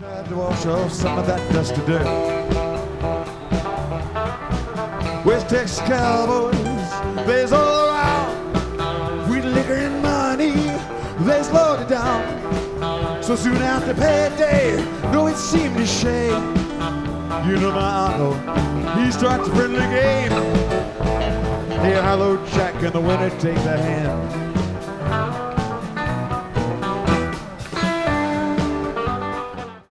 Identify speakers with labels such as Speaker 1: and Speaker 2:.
Speaker 1: Tried to wash off some of that dust of dirt. West Texas cowboys, they's all around. With liquor and money, they's loaded down. So soon after payday, no, it seemed to shame. You know my uncle, he starts a friendly game. Hey, hello, Jack, and the winner takes a hand.